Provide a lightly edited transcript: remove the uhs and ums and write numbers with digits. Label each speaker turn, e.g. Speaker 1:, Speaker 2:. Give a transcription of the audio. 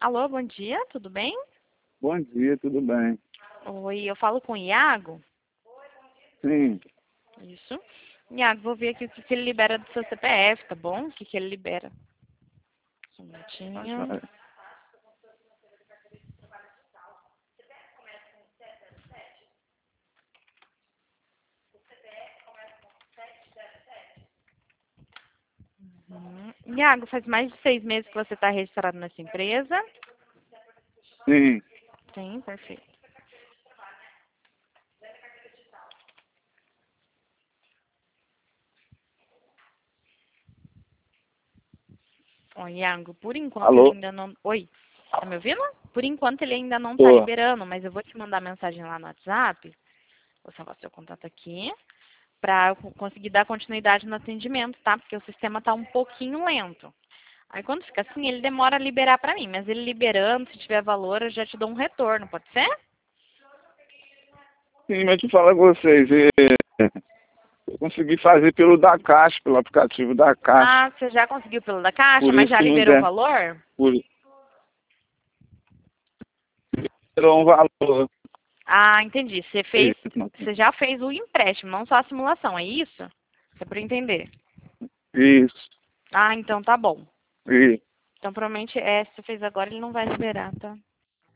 Speaker 1: Alô, bom dia, tudo bem?
Speaker 2: Bom dia, tudo bem?
Speaker 1: Oi, eu falo com o Iago?
Speaker 2: Sim,
Speaker 1: Isso. Iago, vou ver aqui o que ele libera do seu CPF, tá bom? O que ele libera. Só um minutinho.
Speaker 2: acho-
Speaker 1: Iago, faz mais de 6 meses que você está registrado nessa empresa?
Speaker 2: sim.
Speaker 1: Sim, perfeito. Ó, Iago, por enquanto ele
Speaker 2: Alô?
Speaker 1: ainda não... Oi, tá me ouvindo? Por enquanto ele ainda não tá
Speaker 2: Tô.
Speaker 1: liberando, mas eu vou te mandar mensagem lá no WhatsApp. Vou salvar seu contato aqui. Para conseguir dar continuidade no atendimento, tá? Porque o sistema tá um pouquinho lento. Aí quando fica assim, ele demora a liberar para mim, mas ele liberando, se tiver valor, eu já te dou um retorno, pode ser?
Speaker 2: Sim, mas te falar com vocês, eu consegui fazer pelo da Caixa, pelo aplicativo da Caixa.
Speaker 1: Ah, você já conseguiu pelo da Caixa,
Speaker 2: Por
Speaker 1: mas
Speaker 2: isso
Speaker 1: já
Speaker 2: que não
Speaker 1: liberou o
Speaker 2: der.
Speaker 1: valor?
Speaker 2: Por Gerou um valor.
Speaker 1: Ah, entendi.
Speaker 2: Isso.
Speaker 1: Você já fez o empréstimo, não só a simulação, é isso? É para eu entender.
Speaker 2: Isso.
Speaker 1: Ah, então tá bom.
Speaker 2: Isso.
Speaker 1: Então provavelmente se você fez agora, ele não vai liberar, tá?